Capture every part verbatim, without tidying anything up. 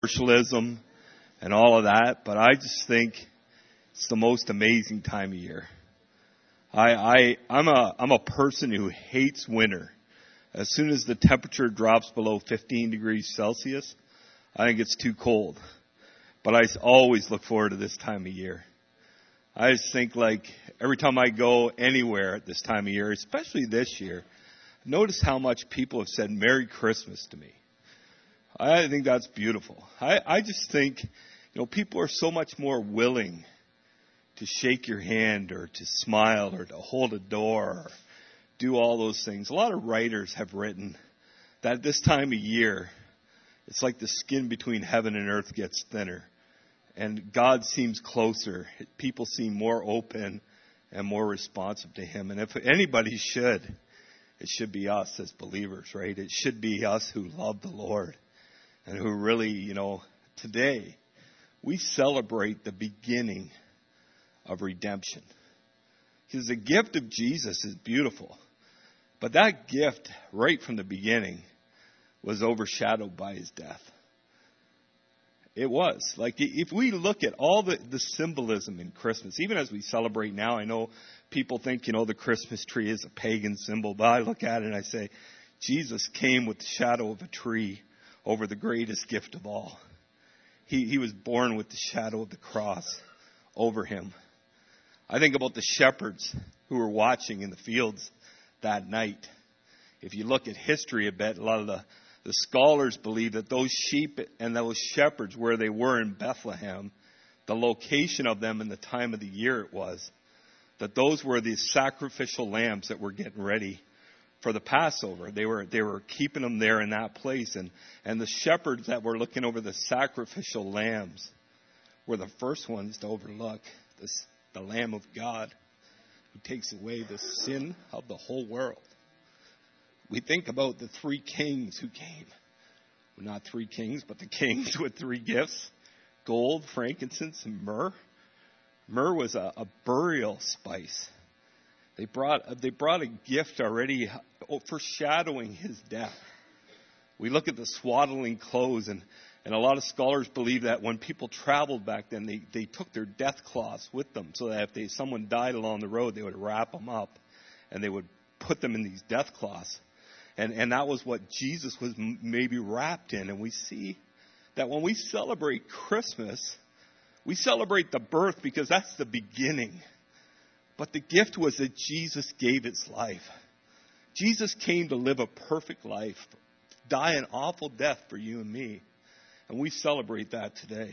commercialism and all of that, but I just think it's the most amazing time of year. I, I, I'm a, I'm a person who hates winter. As soon as the temperature drops below fifteen degrees Celsius, I think it's too cold. But I always look forward to this time of year. I just think like every time I go anywhere at this time of year, especially this year, notice how much people have said Merry Christmas to me. I think that's beautiful. I, I just think, you know, people are so much more willing to shake your hand or to smile or to hold a door or do all those things. A lot of writers have written that this time of year, it's like the skin between heaven and earth gets thinner. And God seems closer. People seem more open and more responsive to Him. And if anybody should, it should be us as believers, right? It should be us who love the Lord and who really, you know, today we celebrate the beginning of redemption. Because the gift of Jesus is beautiful. But that gift, right from the beginning, was overshadowed by His death. It was. Like, if we look at all the, the symbolism in Christmas, even as we celebrate now, I know people think, you know, the Christmas tree is a pagan symbol, but I look at it and I say, Jesus came with the shadow of a tree over the greatest gift of all. He, he was born with the shadow of the cross over Him. I think about the shepherds who were watching in the fields that night. If you look at history a bit, a lot of the The scholars believe that those sheep and those shepherds, where they were in Bethlehem, the location of them and the time of the year it was, that those were the sacrificial lambs that were getting ready for the Passover. They were they were keeping them there in that place. And, and the shepherds that were looking over the sacrificial lambs were the first ones to overlook this, the Lamb of God who takes away the sin of the whole world. We think about the three kings who came. Well, not three kings, but the kings with three gifts. Gold, frankincense, and myrrh. Myrrh was a, a burial spice. They brought, they brought a gift already foreshadowing His death. We look at the swaddling clothes, and, and a lot of scholars believe that when people traveled back then, they, they took their death cloths with them so that if they, someone died along the road, they would wrap them up and they would put them in these death cloths. And, and that was what Jesus was maybe wrapped in. And we see that when we celebrate Christmas, we celebrate the birth because that's the beginning. But the gift was that Jesus gave His life. Jesus came to live a perfect life, die an awful death for you and me. And we celebrate that today.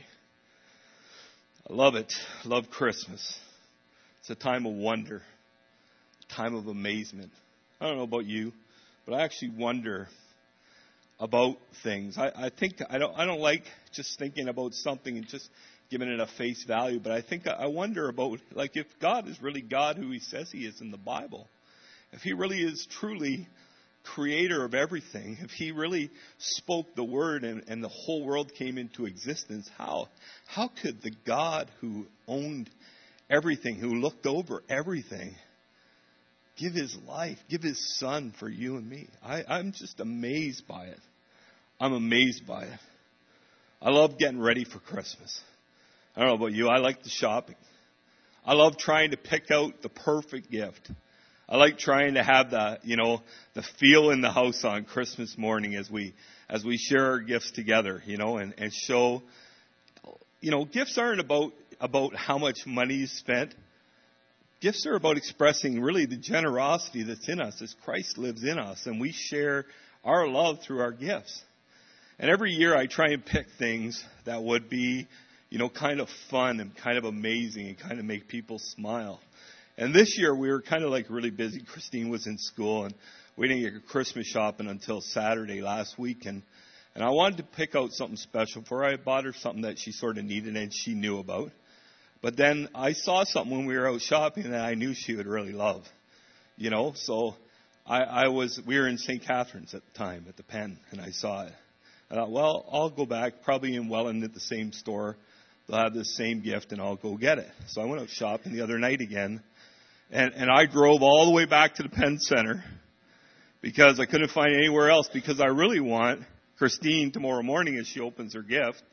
I love it. I love Christmas. It's a time of wonder, a time of amazement. I don't know about you, but I actually wonder about things. I, I think I don't. I don't like just thinking about something and just giving it a face value. But I think I wonder about, like, if God is really God who He says He is in the Bible, if He really is truly Creator of everything, if He really spoke the word and, and the whole world came into existence, how how could the God who owned everything, who looked over everything, give His life, give His Son for you and me? I, I'm just amazed by it. I'm amazed by it. I love getting ready for Christmas. I don't know about you. I like the shopping. I love trying to pick out the perfect gift. I like trying to have the, you know, the feel in the house on Christmas morning as we as we share our gifts together, you know, and, and show, you know, gifts aren't about about how much money you spent. Gifts are about expressing really the generosity that's in us as Christ lives in us, and we share our love through our gifts. And every year I try and pick things that would be, you know, kind of fun and kind of amazing and kind of make people smile. And this year we were kind of like really busy. Christine was in school, and we didn't get Christmas shopping until Saturday last week. And, and I wanted to pick out something special for her. I bought her something that she sort of needed and she knew about. But then I saw something when we were out shopping that I knew she would really love, you know. So I, I was, we were in Saint Catharines at the time at the Pen, and I saw it. I thought, well, I'll go back, probably in Welland at the same store. They'll have the same gift, and I'll go get it. So I went out shopping the other night again, and, and I drove all the way back to the Penn Center because I couldn't find anywhere else, because I really want Christine tomorrow morning as she opens her gift,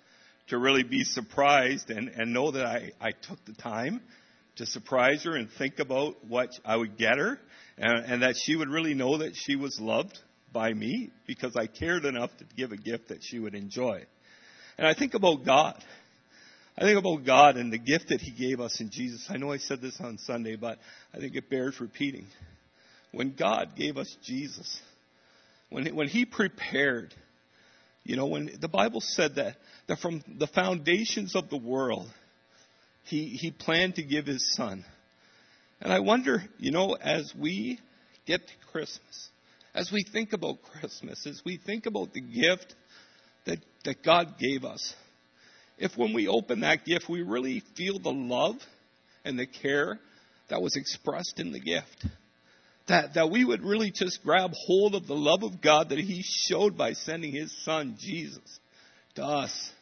to really be surprised and, and know that I, I took the time to surprise her and think about what I would get her, and, and that she would really know that she was loved by me because I cared enough to give a gift that she would enjoy. And I think about God. I think about God and the gift that He gave us in Jesus. I know I said this on Sunday, but I think it bears repeating. When God gave us Jesus, when, when He prepared, you know, when the Bible said that, that from the foundations of the world, He, he planned to give His Son. And I wonder, you know, as we get to Christmas, as we think about Christmas, as we think about the gift that, that God gave us, if when we open that gift, we really feel the love and the care that was expressed in the gift, that, that we would really just grab hold of the love of God that He showed by sending His Son, Jesus, to us.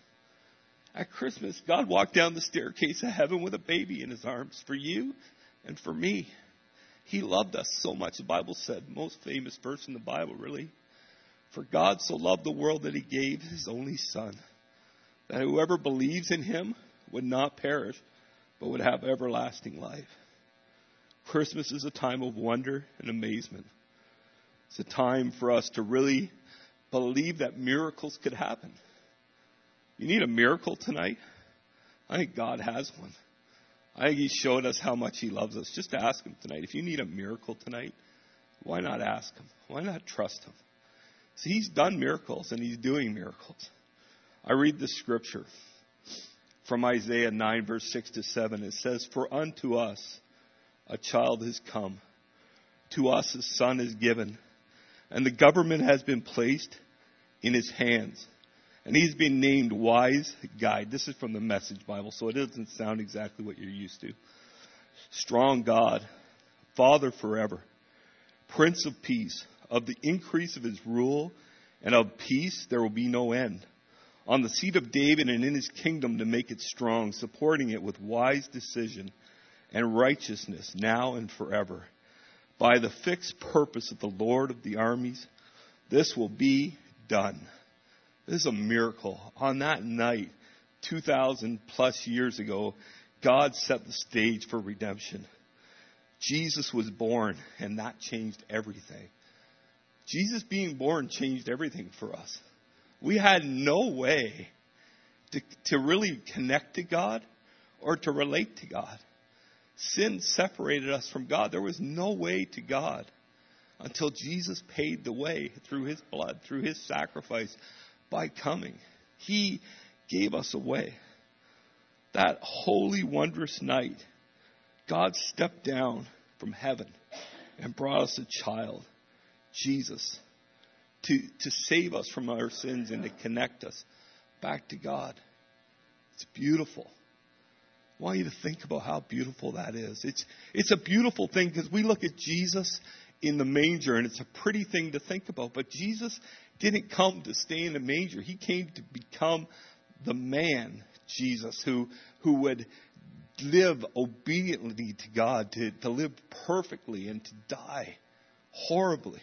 At Christmas, God walked down the staircase of heaven with a baby in His arms for you and for me. He loved us so much. The Bible said, most famous verse in the Bible, really. For God so loved the world that He gave His only Son, that whoever believes in Him would not perish, but would have everlasting life. Christmas is a time of wonder and amazement. It's a time for us to really believe that miracles could happen. You need a miracle tonight? I think God has one. I think He showed us how much He loves us. Just ask Him tonight. If you need a miracle tonight, why not ask Him? Why not trust Him? See, He's done miracles and He's doing miracles. I read the scripture from Isaiah nine, verse six to seven. It says, for unto us a child has come. To us a son is given. And the government has been placed in His hands. And He's been named Wise Guide. This is from the Message Bible, so it doesn't sound exactly what you're used to. Strong God, Father forever, Prince of Peace. Of the increase of His rule and of peace there will be no end. On the seat of David and in His kingdom to make it strong, supporting it with wise decision and righteousness now and forever. By the fixed purpose of the Lord of the armies, this will be done. This is a miracle. On that night, two thousand plus years ago, God set the stage for redemption. Jesus was born, and that changed everything. Jesus being born changed everything for us. We had no way to, to really connect to God or to relate to God. Sin separated us from God. There was no way to God until Jesus paid the way through His blood, through His sacrifice, by coming. He gave us a way. That holy, wondrous night, God stepped down from heaven and brought us a child, Jesus, to, to save us from our sins and to connect us back to God. It's beautiful. I want you to think about how beautiful that is. It's, it's a beautiful thing because we look at Jesus in the manger and it's a pretty thing to think about. But Jesus didn't come to stay in the manger. He came to become the man, Jesus, who, who would live obediently to God, to, to live perfectly and to die horribly.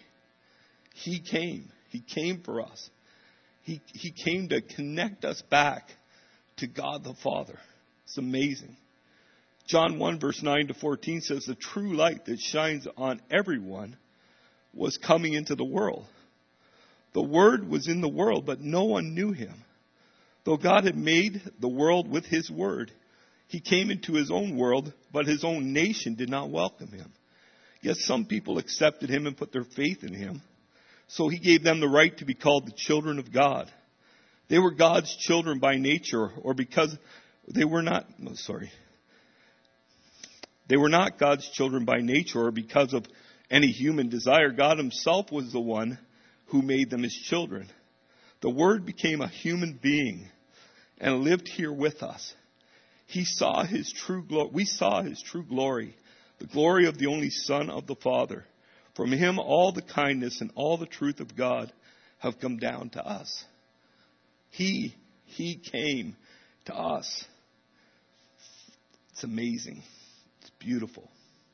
He came. He came for us. He, he came to connect us back to God the Father. It's amazing. John one, verse nine to fourteen says, the true light that shines on everyone was coming into the world. The Word was in the world, but no one knew Him. Though God had made the world with His Word, He came into His own world, but His own nation did not welcome Him. Yet some people accepted Him and put their faith in Him. So He gave them the right to be called the children of God. They were God's children by nature, or because they were not, no, sorry. They were not God's children by nature or because of any human desire. God Himself was the one who made them His children. The Word became a human being and lived here with us. He saw His true glory. We saw His true glory, the glory of the only Son of the Father. From Him all the kindness and all the truth of God have come down to us. He, He came to us. It's amazing. It's beautiful.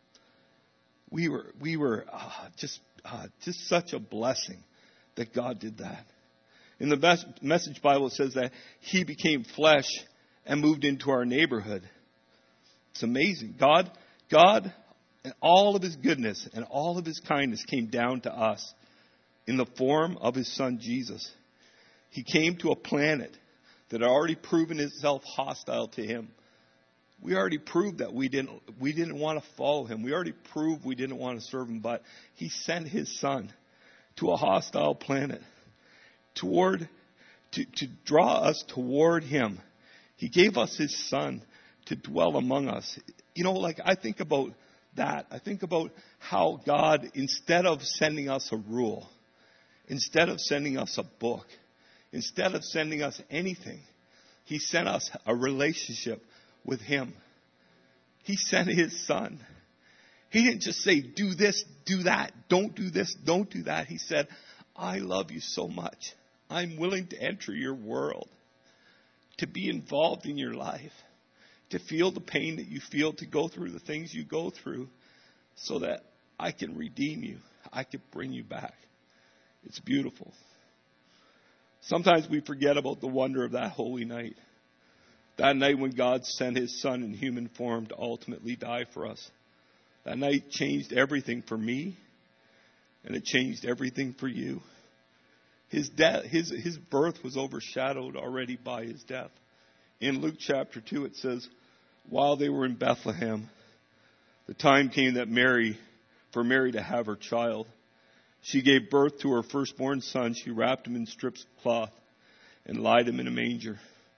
We were, we were uh, just, uh, just such a blessing that God did that. In the mes- Message Bible, it says that he became flesh and moved into our neighborhood. It's amazing. God, God, and all of his goodness and all of his kindness came down to us in the form of his son Jesus. He came to a planet that had already proven itself hostile to him. We already proved that we didn't we didn't want to follow him. We already proved we didn't want to serve him, but he sent his son to a hostile planet toward to, to draw us toward him. He gave us his son to dwell among us. You know, like I think about that. I think about how God, instead of sending us a rule, instead of sending us a book, instead of sending us anything, he sent us a relationship with him. He sent his son. He didn't just say, do this, do that, don't do this, don't do that. He said, I love you so much. I'm willing to enter your world, to be involved in your life, to feel the pain that you feel, to go through the things you go through, so that I can redeem you. I can bring you back. It's beautiful. Sometimes we forget about the wonder of that holy night. That night when God sent his son in human form to ultimately die for us. That night changed everything for me, and it changed everything for you. His death, his, his birth was overshadowed already by his death. In Luke chapter two, it says, while they were in Bethlehem, the time came that Mary, for Mary to have her child. She gave birth to her firstborn son. She wrapped him in strips of cloth and laid him in a manger.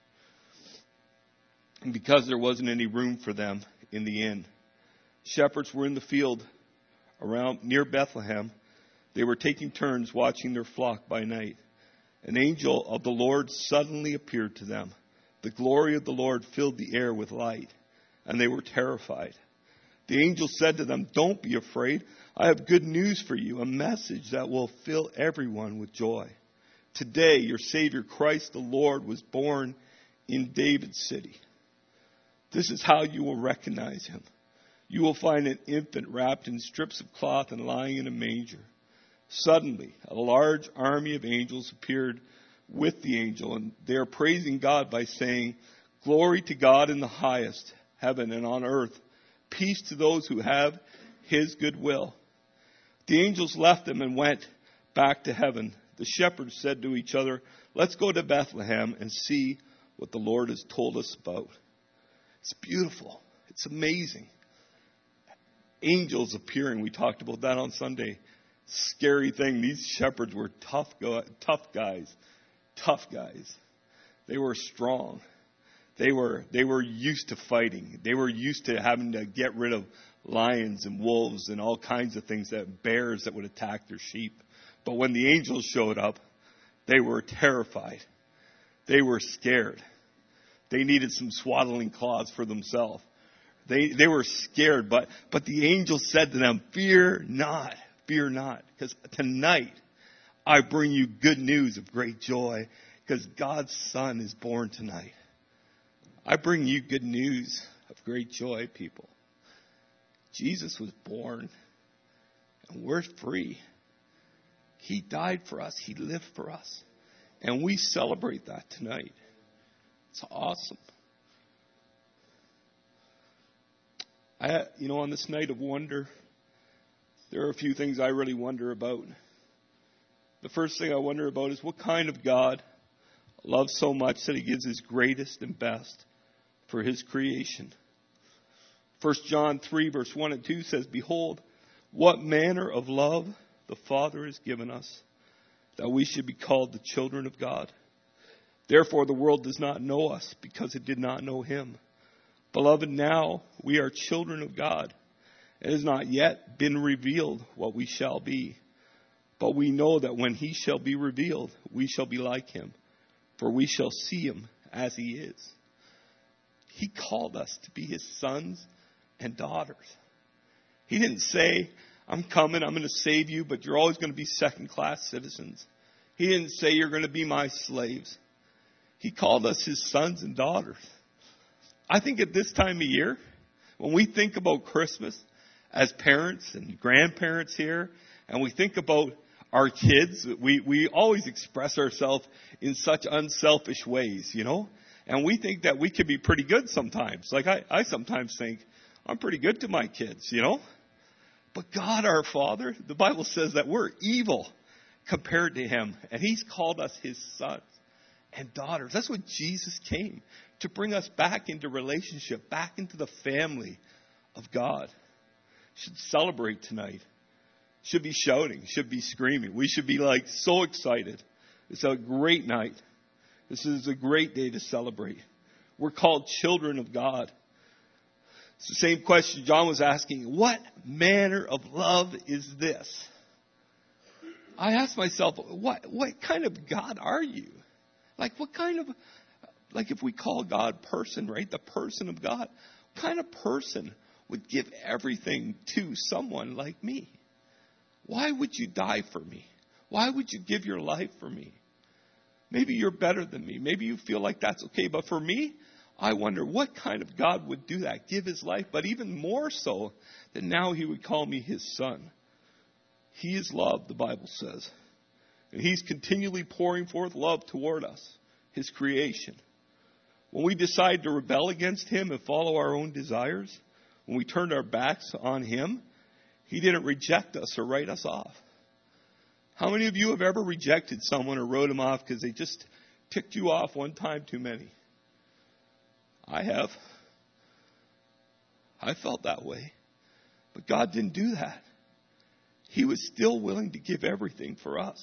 And because there wasn't any room for them in the inn, shepherds were in the field around near Bethlehem. They were taking turns watching their flock by night. An angel of the Lord suddenly appeared to them. The glory of the Lord filled the air with light, and they were terrified. The angel said to them, don't be afraid. I have good news for you, a message that will fill everyone with joy. Today, your Savior, Christ the Lord, was born in David's city. This is how you will recognize him. You will find an infant wrapped in strips of cloth and lying in a manger. Suddenly, a large army of angels appeared with the angel, and they are praising God by saying, glory to God in the highest heaven, and on earth, peace to those who have his good will. The angels left them and went back to heaven. The shepherds said to each other, let's go to Bethlehem and see what the Lord has told us about. It's beautiful. It's amazing. Angels appearing. We talked about that on Sunday. Scary thing. These shepherds were tough, go- tough guys. Tough guys. They were strong. They were they were used to fighting. They were used to having to get rid of lions and wolves and all kinds of things, that bears that would attack their sheep. But when the angels showed up, they were terrified. They were scared. They needed some swaddling cloths for themselves. They they were scared, but but the angel said to them, fear not, fear not, because tonight I bring you good news of great joy, because God's Son is born tonight. I bring you good news of great joy, people. Jesus was born, and we're free. He died for us. He lived for us. And we celebrate that tonight. It's awesome. I, you know, on this night of wonder, there are a few things I really wonder about. The first thing I wonder about is, what kind of God loves so much that he gives his greatest and best for his creation? First John three, verse one and two says, behold, what manner of love the Father has given us, that we should be called the children of God. Therefore the world does not know us, because it did not know him. Beloved, now we are children of God. It has not yet been revealed what we shall be. But we know that when he shall be revealed, we shall be like him, for we shall see him as he is. He called us to be his sons and daughters. He didn't say, I'm coming, I'm going to save you, but you're always going to be second-class citizens. He didn't say you're going to be my slaves. He called us his sons and daughters. I think at this time of year, when we think about Christmas as parents and grandparents here, and we think about our kids, we, we always express ourselves in such unselfish ways, you know? And we think that we can be pretty good sometimes. Like I, I sometimes think, I'm pretty good to my kids, you know? But God our Father, the Bible says that we're evil compared to Him. And He's called us His sons and daughters. That's what Jesus came, to bring us back into relationship, back into the family of God. Should celebrate tonight. Should be shouting. Should be screaming. We should be like so excited. It's a great night. This is a great day to celebrate. We're called children of God. It's the same question John was asking. What manner of love is this? I asked myself, what what kind of God are you? Like what kind of, like if we call God person, right? The person of God. What kind of person would give everything to someone like me? Why would you die for me? Why would you give your life for me? Maybe you're better than me. Maybe you feel like that's okay. But for me, I wonder what kind of God would do that, give His life, but even more so that now He would call me His son. He is love, the Bible says. And He's continually pouring forth love toward us, His creation. When we decide to rebel against Him and follow our own desires, when we turned our backs on Him, He didn't reject us or write us off. How many of you have ever rejected someone or wrote them off because they just ticked you off one time too many? I have. I felt that way. But God didn't do that. He was still willing to give everything for us.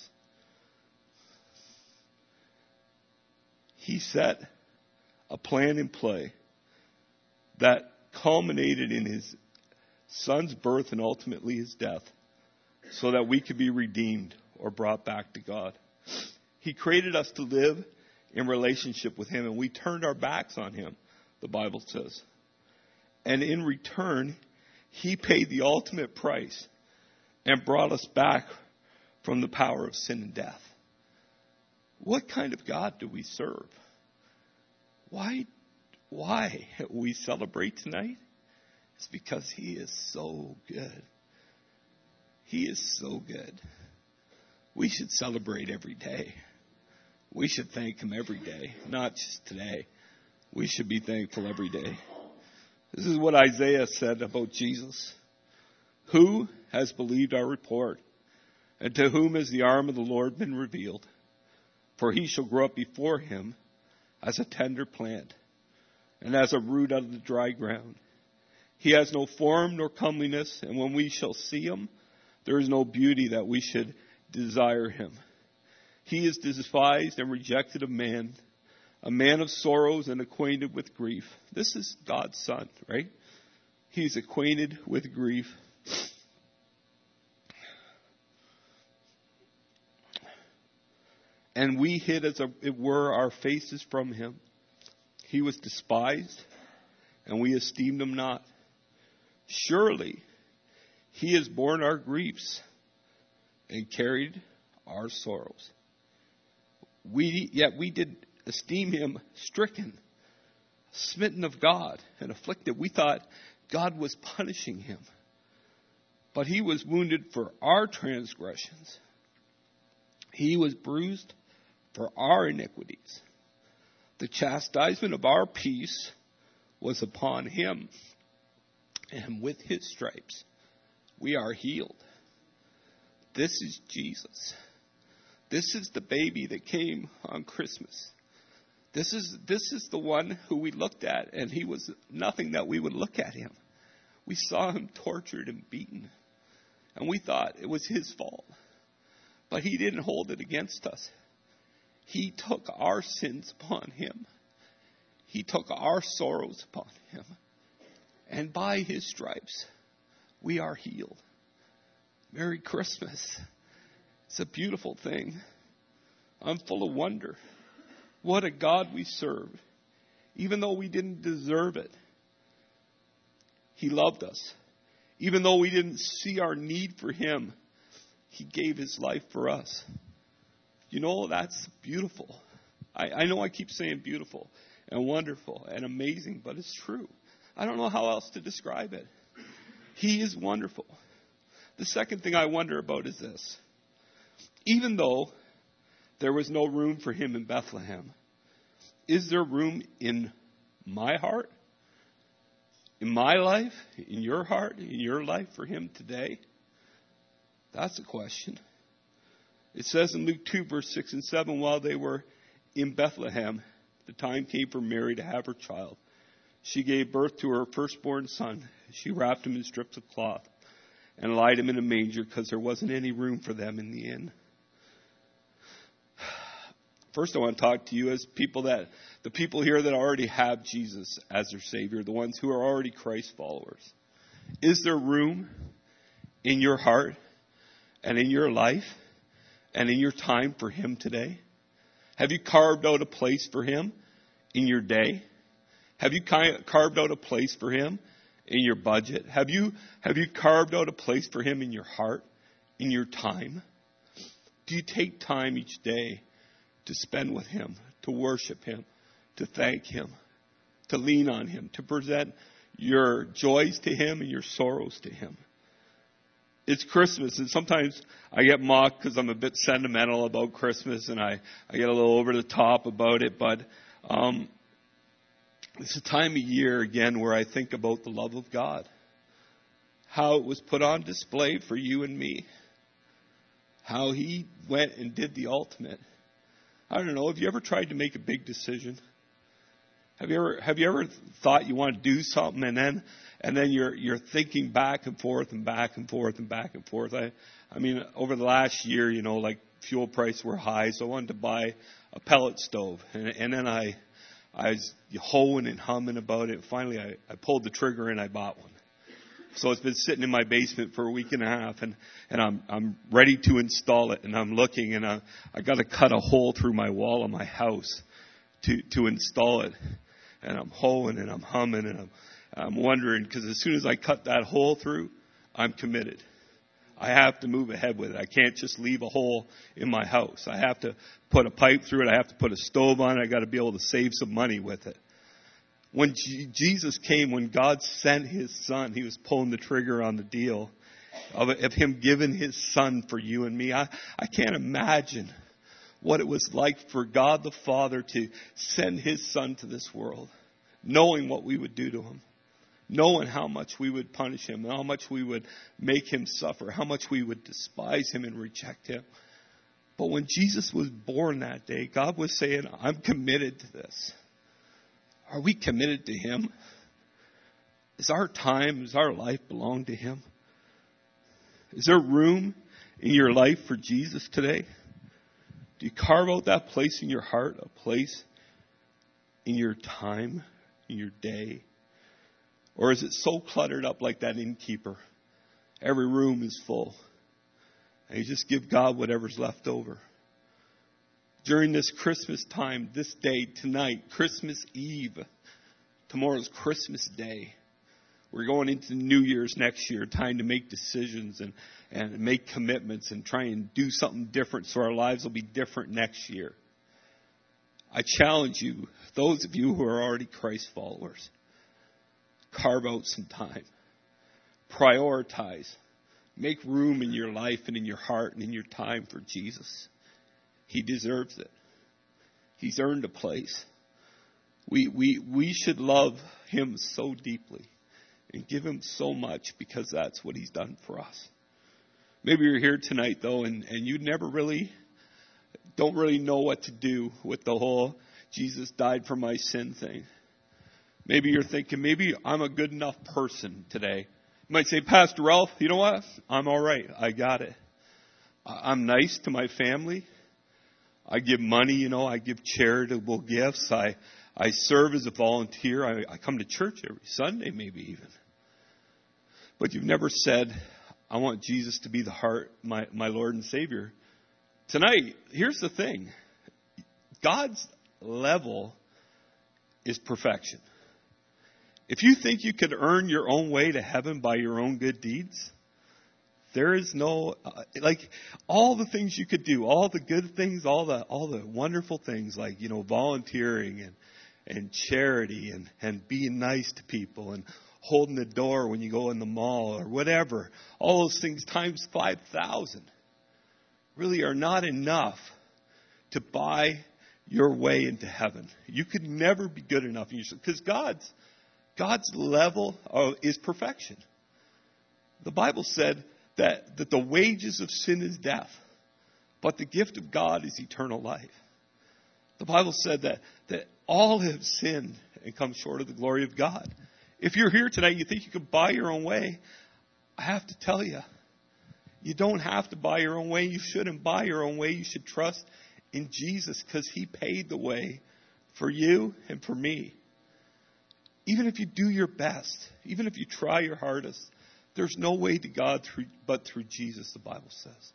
He set a plan in play that culminated in His Son's birth and ultimately His death, so that we could be redeemed or brought back to God. He created us to live in relationship with Him, and we turned our backs on Him, the Bible says. And in return, He paid the ultimate price and brought us back from the power of sin and death. What kind of God do we serve? Why, why we celebrate tonight? It's because He is so good. He is so good. We should celebrate every day. We should thank Him every day, not just today. We should be thankful every day. This is what Isaiah said about Jesus. Who has believed our report? And to whom has the arm of the Lord been revealed? For He shall grow up before Him as a tender plant, and as a root out of the dry ground. He has no form nor comeliness, and when we shall see Him, there is no beauty that we should desire Him. He is despised and rejected of man, a man of sorrows and acquainted with grief. This is God's Son, right? He's acquainted with grief. And we hid, as it were, our faces from Him. He was despised, and we esteemed Him not. Surely He has borne our griefs and carried our sorrows. We yet we did esteem Him stricken, smitten of God, and afflicted. We thought God was punishing Him. But He was wounded for our transgressions. He was bruised for our iniquities. The chastisement of our peace was upon Him, and with His stripes we are healed. This is Jesus. This is the baby that came on Christmas. This is this is the one who we looked at, and He was nothing that we would look at Him. We saw Him tortured and beaten, and we thought it was His fault. But He didn't hold it against us. He took our sins upon Him. He took our sorrows upon Him. And by His stripes, we are healed. Merry Christmas. It's a beautiful thing. I'm full of wonder. What a God we serve. Even though we didn't deserve it, He loved us. Even though we didn't see our need for Him, He gave His life for us. You know, that's beautiful. I, I know I keep saying beautiful and wonderful and amazing, but it's true. I don't know how else to describe it. He is wonderful. The second thing I wonder about is this. even though there was no room for him in Bethlehem, is there room in my heart, in my life, in your heart, in your life for him today? That's the question. It says in Luke two, verse six and seven, while they were in Bethlehem, the time came for Mary to have her child. She gave birth to her firstborn son. She wrapped him in strips of cloth and laid him in a manger because there wasn't any room for them in the inn. First, I want to talk to you as people that, the people here that already have Jesus as their Savior, the ones who are already Christ followers. Is there room in your heart and in your life and in your time for him today? Have you carved out a place for him in your day? Have you carved out a place for him in your budget? Have you, have you carved out a place for him in your heart, in your time? Do you take time each day to spend with him, to worship him, to thank him, to lean on him, to present your joys to him and your sorrows to him? It's Christmas, and sometimes I get mocked because I'm a bit sentimental about Christmas, and I, I get a little over the top about it, but um, it's a time of year, again, where I think about the love of God, how it was put on display for you and me, how he went and did the ultimate. I don't know, have you ever tried to make a big decision? Have you ever have you ever thought you want to do something and then and then you're you're thinking back and forth and back and forth and back and forth? I I mean, over the last year, you know, like fuel prices were high, so I wanted to buy a pellet stove, and and then I I was hoeing and humming about it. Finally, I, I pulled the trigger and I bought one. So it's been sitting in my basement for a week and a half, and, and I'm I'm ready to install it. And I'm looking, and I I got to cut a hole through my wall of my house to to install it. And I'm hoeing and I'm humming and I'm I'm wondering, because as soon as I cut that hole through, I'm committed. I have to move ahead with it. I can't just leave a hole in my house. I have to put a pipe through it. I have to put a stove on it. I got to be able to save some money with it. When G- Jesus came, when God sent his son, he was pulling the trigger on the deal of, of him giving his son for you and me. I, I can't imagine what it was like for God the Father to send his son to this world, knowing what we would do to him, knowing how much we would punish him, how much we would make him suffer, how much we would despise him and reject him. But when Jesus was born that day, God was saying, I'm committed to this. Are we committed to him? Is our time, does our life belong to him? Is there room in your life for Jesus today? Do you carve out that place in your heart, a place in your time, in your day? Or is it so cluttered up like that innkeeper? Every room is full. And you just give God whatever's left over. During this Christmas time, this day, tonight, Christmas Eve, tomorrow's Christmas Day. We're going into New Year's next year, time to make decisions and, and make commitments and try and do something different so our lives will be different next year. I challenge you, those of you who are already Christ followers, carve out some time. Prioritize. Make room in your life and in your heart and in your time for Jesus. He deserves it. He's earned a place. We we we should love him so deeply and give him so much because that's what he's done for us. Maybe you're here tonight, though, and, and you never really, don't really know what to do with the whole Jesus died for my sin thing. Maybe you're thinking, maybe I'm a good enough person today. You might say, Pastor Ralph, you know what? I'm all right. I got it. I'm nice to my family. I give money, you know, I give charitable gifts. I I serve as a volunteer. I, I come to church every Sunday, maybe even. But you've never said, I want Jesus to be the heart, my, my Lord and Savior. Tonight, here's the thing. God's level is perfection. If you think you could earn your own way to heaven by your own good deeds, there is no, uh, like, all the things you could do, all the good things, all the all the wonderful things, like, you know, volunteering and, and charity and, and being nice to people and holding the door when you go in the mall or whatever, all those things times five thousand. really are not enough to buy your way into heaven. You could never be good enough. Because God's, God's level of, is perfection. The Bible said that, that the wages of sin is death, but the gift of God is eternal life. The Bible said that, that all have sinned and come short of the glory of God. If you're here tonight and you think you can buy your own way, I have to tell you, you don't have to buy your own way. You shouldn't buy your own way. You should trust in Jesus because He paid the way for you and for me. Even if you do your best, even if you try your hardest, there's no way to God through, but through Jesus, the Bible says.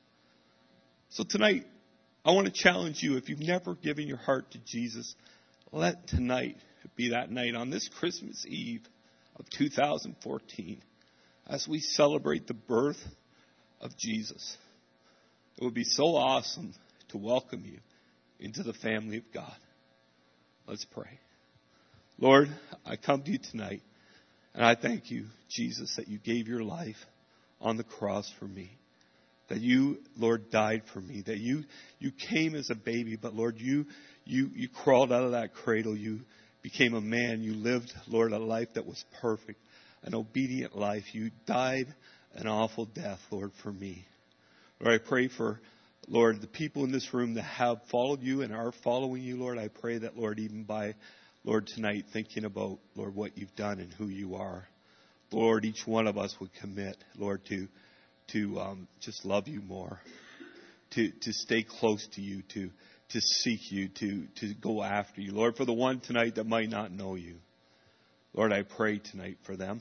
So tonight, I want to challenge you, if you've never given your heart to Jesus, let tonight be that night on this Christmas Eve of two thousand fourteen as we celebrate the birth of Jesus. It would be so awesome to welcome you into the family of God. Let's pray. Lord, I come to you tonight, and I thank you, Jesus, that you gave your life on the cross for me. That you, Lord, died for me. That you you came as a baby, but Lord, you you you crawled out of that cradle. You became a man. You lived, Lord, a life that was perfect, an obedient life. You died an awful death, Lord, for me. Lord, I pray for, Lord, the people in this room that have followed you and are following you, Lord. I pray that, Lord, even by, Lord, tonight thinking about, Lord, what you've done and who you are, Lord, each one of us would commit, Lord, to to um, just love you more, to to stay close to you, to to seek you, to to go after you. Lord, for the one tonight that might not know you, Lord, I pray tonight for them.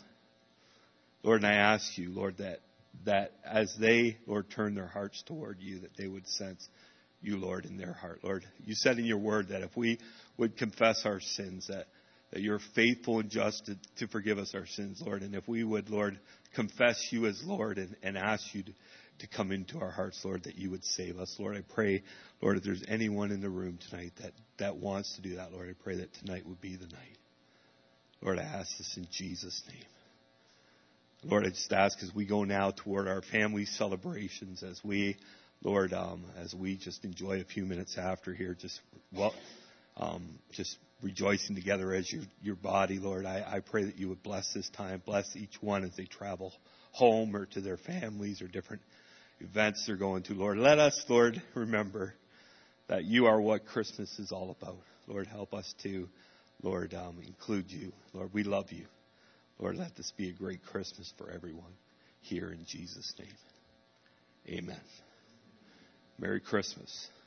Lord, and I ask you, Lord, that that as they, Lord, turn their hearts toward you, that they would sense you, Lord, in their heart. Lord, you said in your word that if we would confess our sins, that, that you're faithful and just to, to forgive us our sins, Lord. And if we would, Lord, confess you as Lord and, and ask you to, to come into our hearts, Lord, that you would save us. Lord, I pray, Lord, if there's anyone in the room tonight that, that wants to do that, Lord, I pray that tonight would be the night. Lord, I ask this in Jesus' name. Lord, I just ask as we go now toward our family celebrations, as we, Lord, um, as we just enjoy a few minutes after here, just well, um, just rejoicing together as your your body, Lord. I, I pray that you would bless this time, bless each one as they travel home or to their families or different events they're going to. Lord, let us, Lord, remember that you are what Christmas is all about. Lord, help us to, Lord, um, include you. Lord, we love you. Lord, let this be a great Christmas for everyone here in Jesus' name. Amen. Merry Christmas.